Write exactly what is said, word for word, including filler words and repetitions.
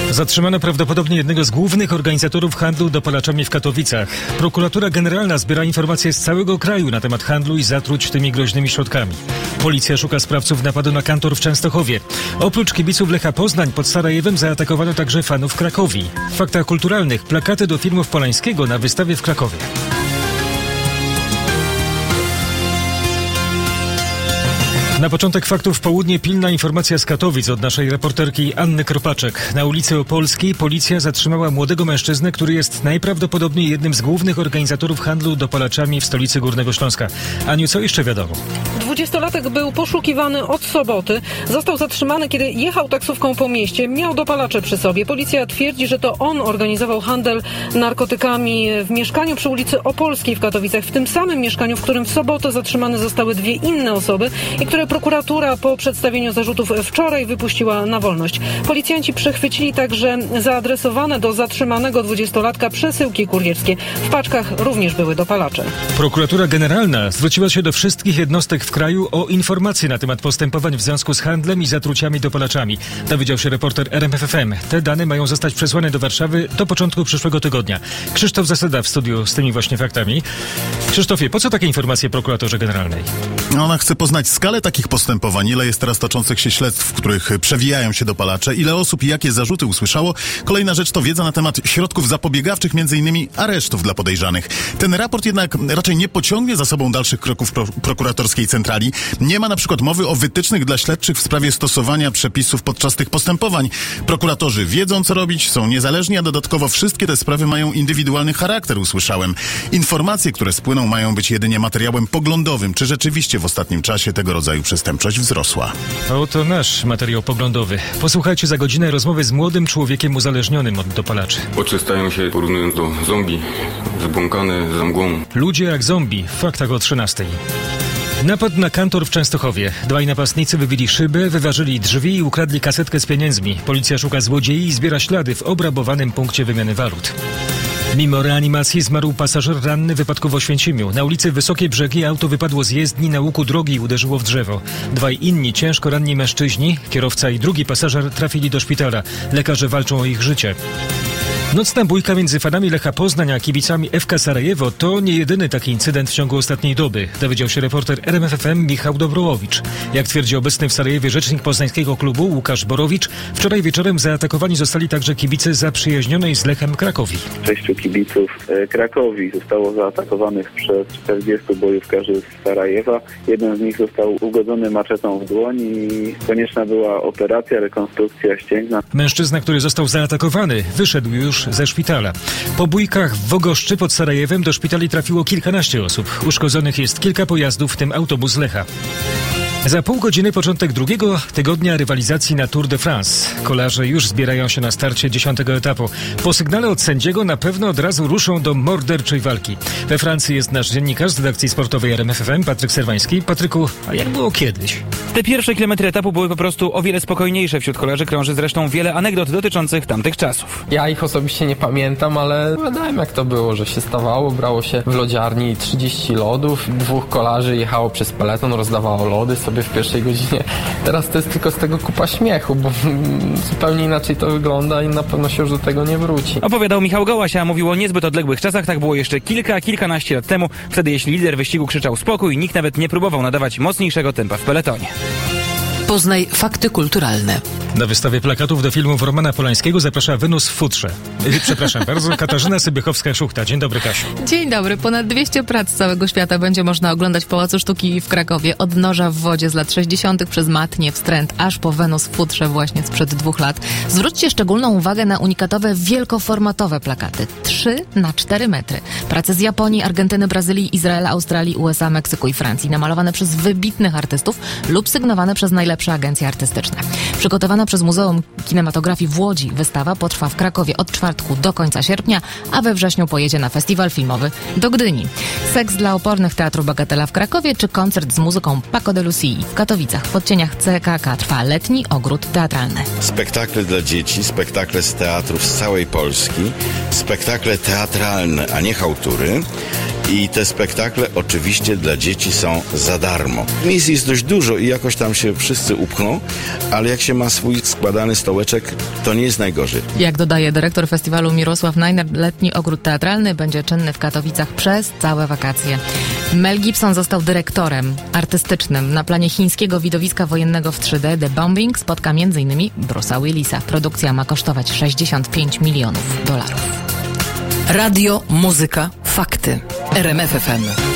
Zatrzymano prawdopodobnie jednego z głównych organizatorów handlu dopalaczami w Katowicach. Prokuratura Generalna zbiera informacje z całego kraju na temat handlu i zatruć tymi groźnymi środkami. Policja szuka sprawców napadu na kantor w Częstochowie. Oprócz kibiców Lecha Poznań pod Sarajewem zaatakowano także fanów Krakowi. W faktach kulturalnych plakaty do filmów Polańskiego na wystawie w Krakowie. Na początek faktów w południe pilna informacja z Katowic od naszej reporterki Anny Kropaczek. Na ulicy Opolskiej policja zatrzymała młodego mężczyznę, który jest najprawdopodobniej jednym z głównych organizatorów handlu dopalaczami w stolicy Górnego Śląska. Aniu, co jeszcze wiadomo? Dwudziestolatek był poszukiwany od soboty. Został zatrzymany, kiedy jechał taksówką po mieście. Miał dopalacze przy sobie. Policja twierdzi, że to on organizował handel narkotykami w mieszkaniu przy ulicy Opolskiej w Katowicach. W tym samym mieszkaniu, w którym w sobotę zatrzymane zostały dwie inne osoby i które prokuratura po przedstawieniu zarzutów wczoraj wypuściła na wolność. Policjanci przechwycili także zaadresowane do zatrzymanego dwudziestolatka przesyłki kurierskie. W paczkach również były dopalacze. Prokuratura Generalna zwróciła się do wszystkich jednostek w kraju o informacje na temat postępowań w związku z handlem i zatruciami dopalaczami. Dowiedział się reporter R M F F M. Te dane mają zostać przesłane do Warszawy do początku przyszłego tygodnia. Krzysztof Zasada w studiu z tymi właśnie faktami. Krzysztofie, po co takie informacje prokuratorze generalnej? Ona chce poznać skalę takich postępowań, ile jest teraz toczących się śledztw, w których przewijają się dopalacze, ile osób i jakie zarzuty usłyszało. Kolejna rzecz to wiedza na temat środków zapobiegawczych, między innymi aresztów dla podejrzanych. Ten raport jednak raczej nie pociągnie za sobą dalszych kroków pro- prokuratorskiej centrali. Nie ma na przykład mowy o wytycznych dla śledczych w sprawie stosowania przepisów podczas tych postępowań. Prokuratorzy wiedzą, co robić, są niezależni, a dodatkowo wszystkie te sprawy mają indywidualny charakter, usłyszałem. Informacje, które spłyną, mają być jedynie materiałem poglądowym. Czy rzeczywiście w ostatnim czasie tego rodzaju przestępczość wzrosła? Oto nasz materiał poglądowy. Posłuchajcie za godzinę rozmowy z młodym człowiekiem uzależnionym od dopalaczy. Oczy stają się, porównując do zombie, zbłąkane za mgłą. Ludzie jak zombie w faktach o trzynastej. Napad na kantor w Częstochowie. Dwaj napastnicy wybili szybę, wyważyli drzwi i ukradli kasetkę z pieniędzmi. Policja szuka złodziei i zbiera ślady w obrabowanym punkcie wymiany walut. Mimo reanimacji zmarł pasażer ranny wypadku w Oświęcimiu. Na ulicy Wysokie Brzegi auto wypadło z jezdni na łuku drogi i uderzyło w drzewo. Dwaj inni ciężko ranni mężczyźni, kierowca i drugi pasażer, trafili do szpitala. Lekarze walczą o ich życie. Nocna bójka między fanami Lecha Poznań a kibicami F K Sarajewo to nie jedyny taki incydent w ciągu ostatniej doby. Dowiedział się reporter R M F F M Michał Dobrołowicz. Jak twierdzi obecny w Sarajewie rzecznik poznańskiego klubu Łukasz Borowicz, wczoraj wieczorem zaatakowani zostali także kibice zaprzyjaźnionej z Lechem Krakowi. Sześciu kibiców Krakowi zostało zaatakowanych przez czterdziestu bojówkarzy z Sarajewa. Jeden z nich został ugodzony maczetą w dłoń i konieczna była operacja, rekonstrukcja ścięgna. Mężczyzna, który został zaatakowany, wyszedł już ze szpitala. Po bójkach w Wogoszczy pod Sarajewem do szpitali trafiło kilkanaście osób. Uszkodzonych jest kilka pojazdów, w tym autobus Lecha. Za pół godziny początek drugiego tygodnia rywalizacji na Tour de France. Kolarze już zbierają się na starcie dziesiątego etapu. Po sygnale od sędziego na pewno od razu ruszą do morderczej walki. We Francji jest nasz dziennikarz z redakcji sportowej R M F F M, Patryk Serwański. Patryku, a jak było kiedyś? Te pierwsze kilometry etapu były po prostu o wiele spokojniejsze. Wśród kolarzy krąży zresztą wiele anegdot dotyczących tamtych czasów. Ja ich osobiście nie pamiętam, ale pamiętam jak to było, że się stawało, brało się w lodziarni trzydzieści lodów, dwóch kolarzy jechało przez peleton, rozdawało lody sobie w pierwszej godzinie. Teraz to jest tylko z tego kupa śmiechu, bo zupełnie inaczej to wygląda i na pewno się już do tego nie wróci. Opowiadał Michał Gołaś, a mówił o niezbyt odległych czasach. Tak było jeszcze kilka, kilkanaście lat temu. Wtedy jeśli lider wyścigu krzyczał spokój, nikt nawet nie próbował nadawać mocniejszego tempa w peletonie. Poznaj fakty kulturalne. Na wystawie plakatów do filmów Romana Polańskiego zaprasza Wenus w futrze. Przepraszam bardzo, Katarzyna Sybychowska-Szuchta. Dzień dobry, Kasiu. Dzień dobry. Ponad dwieście prac z całego świata będzie można oglądać w Pałacu Sztuki w Krakowie. Od Noża w wodzie z lat sześćdziesiątych przez Matnie, Wstręt, aż po Wenus w futrze właśnie sprzed dwóch lat. Zwróćcie szczególną uwagę na unikatowe, wielkoformatowe plakaty. trzy na cztery metry. Prace z Japonii, Argentyny, Brazylii, Izraela, Australii, U S A, Meksyku i Francji. Namalowane przez wybitnych artystów lub sygnowane przez najlepsze agencje artystyczne. Przygotowana przez Muzeum Kinematografii w Łodzi wystawa potrwa w Krakowie od czwartku do końca sierpnia, a we wrześniu pojedzie na festiwal filmowy do Gdyni. Seks dla opornych Teatru Bagatela w Krakowie czy koncert z muzyką Paco de Lucii w Katowicach. W podcieniach C K K trwa letni ogród teatralny. Spektakle dla dzieci, spektakle z teatrów z całej Polski, spektakle teatralne, a nie chałtury. I te spektakle oczywiście dla dzieci są za darmo. Miejsc jest dość dużo i jakoś tam się wszyscy upchną, ale jak się ma swój składany stołeczek, to nie jest najgorzej. Jak dodaje dyrektor festiwalu Mirosław Najner, letni ogród teatralny będzie czynny w Katowicach przez całe wakacje. Mel Gibson został dyrektorem artystycznym. Na planie chińskiego widowiska wojennego w trzy D The Bombing spotka m.in. Bruce'a Willisa. Produkcja ma kosztować sześćdziesiąt pięć milionów dolarów. Radio, muzyka, fakty. R M F F M.